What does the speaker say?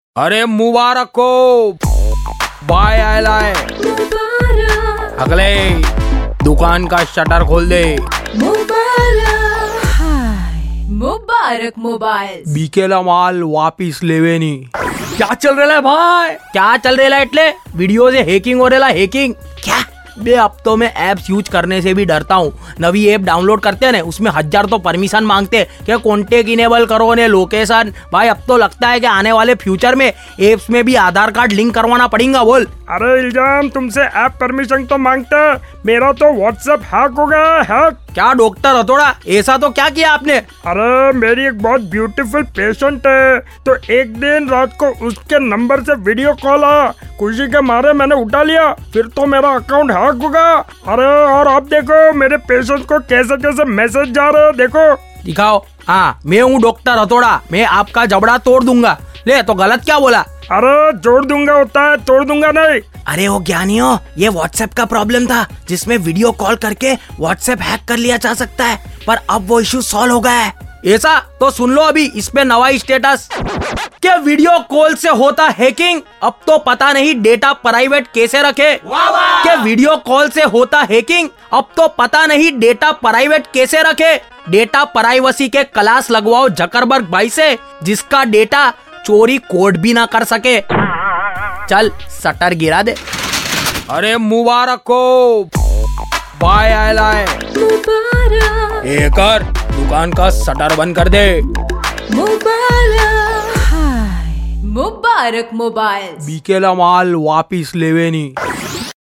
अरे मुबारक हो, बाय आयलाय। अगले दुकान का शटर खोल दे। मुबारक मोबाइल बीकेला माल वापिस लेवे नी। क्या चल रहा है भाई? क्या चल रहा है? एटले वीडियो से हैकिंग हो रहा है। हैकिंग क्या बे? अब तो मैं एप्स यूज करने से भी डरता हूँ। नवी ऐप डाउनलोड करते हैं ना, उसमें 1000 तो परमिशन मांगते हैं कि कॉन्टेक्ट इनेबल करो ने लोकेशन। भाई अब तो लगता है कि आने वाले फ्यूचर में एप्स में भी आधार कार्ड लिंक करवाना पड़ेगा। बोल। अरे इल्जाम, तुमसे ऐप परमिशन तो मांगता है, मेरा तो व्हाट्सएप हैक हो गया है। हैक? क्या डॉक्टर हथौड़ा, ऐसा तो क्या किया आपने? अरे मेरी एक बहुत ब्यूटीफुल पेशेंट है, तो एक दिन रात को उसके नंबर से वीडियो कॉल आया। खुशी के मारे मैंने उठा लिया, फिर तो मेरा अकाउंट हैक हो गया। अरे और अब देखो मेरे पेशेंट को कैसे कैसे मैसेज जा रहे हैं, देखो। दिखाओ। हाँ, मैं हूँ डॉक्टर हथौड़ा, मैं आपका जबड़ा तोड़ दूंगा। ले तो गलत क्या बोला? अरे जोड़ दूंगा होता है, तोड़ दूंगा नहीं। अरे वो ज्ञानियों, ये व्हाट्सएप का प्रॉब्लम था जिसमें वीडियो कॉल करके व्हाट्सएप हैक कर लिया जा सकता है, पर अब वो इश्यू सॉल्व हो गया है। ऐसा तो सुन लो अभी इस पे नवा स्टेटस। क्या वीडियो कॉल से होता हैकिंग? अब तो पता नहीं डेटा प्राइवेट कैसे रखे। क्या वीडियो कॉल से होता हैकिंग? अब तो पता नहीं डेटा प्राइवेट कैसे रखे। डेटा प्राइवेसी के क्लास लगवाओ जकरबर्ग भाई से, जिसका डेटा चोरी कोड भी ना कर सके। चल शटर गिरा दे। अरे मुबारक हो, बाय आयलाय। कर दुकान का शटर बंद कर दे। मुबारक मोबाइल बीकेला माल वापिस लेवे नी।